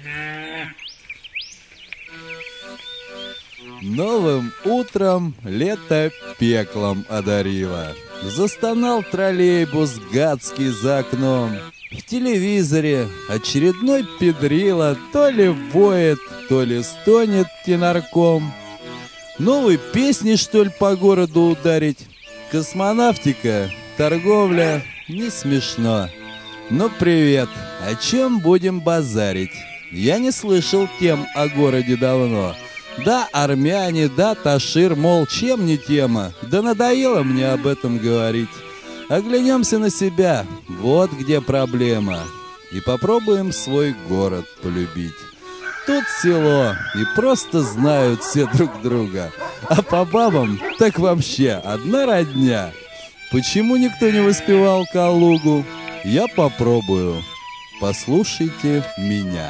Новым утром лето пеклом одарило. Застонал троллейбус гадский за окном. В телевизоре очередной педрила то ли воет, то ли стонет тенорком. Новой песни, что ли, по городу ударить? Космонавтика, торговля, не смешно. Ну, привет, о чем будем базарить? Я не слышал тем о городе давно. Да, армяне, да, Ташир, мол, чем не тема? Да надоело мне об этом говорить. Оглянемся на себя, вот где проблема. И попробуем свой город полюбить. Тут село, и просто знают все друг друга. А по бабам так вообще одна родня. Почему никто не воспевал Калугу? Я попробую. Послушайте меня.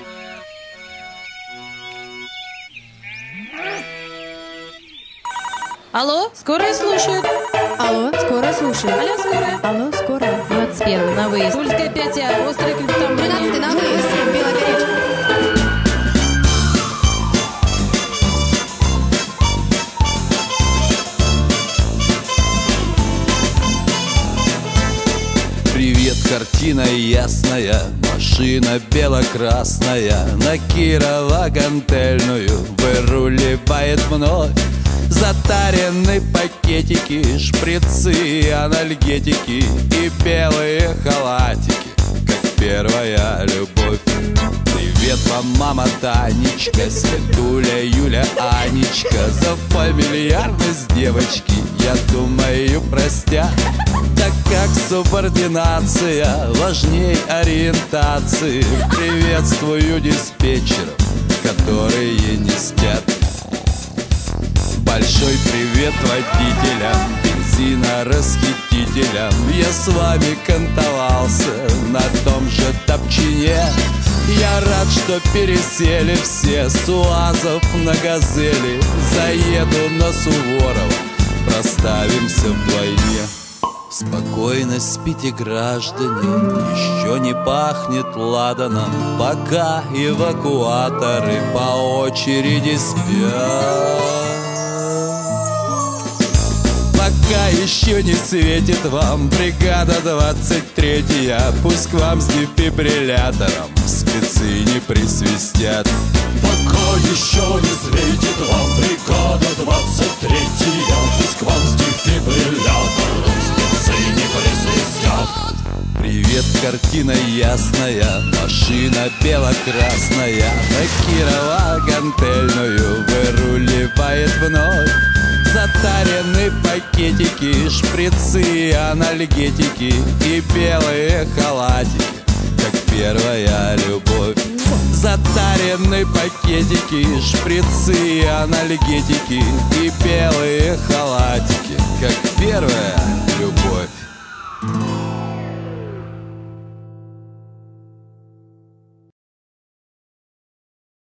Алло, скорая слушает. Алло, скорая слушает. Алло, скорая. Алло, скорая. 21 на выезд. Тульская 5А, острое криптомания. 12 на выезд. Белогоречка. Привет, картина ясная, машина бело-красная на Кирово-Гантельную выруливает вновь. Затаренные пакетики, шприцы, анальгетики и белые халатики, как первая любовь. Привет вам, мама Танечка, Светуля, Юля, Анечка, за фамильярность девочки, я думаю, простят. Так как субординация важней ориентации, приветствую диспетчеров, которые не спят. Большой привет водителям, бензинорасхитителям. Я с вами кантовался на том же топчине. Я рад, что пересели все с УАЗов на Газели. Заеду на Суворова, проставимся вдвойне. Спокойно спите, граждане, еще не пахнет ладаном, пока эвакуаторы по очереди спят. Пока еще не светит вам бригада 23-я, пусть к вам с дефибриллятором спецы не присвистят. Пока еще не светит вам бригада 23-я, пусть к вам с дефибриллятором спецы не присвистят. Привет, картина ясная, машина бело-красная на Кирово-Гантельную выруливает вновь. Затаренные пакетики, шприцы, анальгетики и белые халатики, как первая любовь. Затаренные пакетики, шприцы, анальгетики и белые халатики, как первая любовь.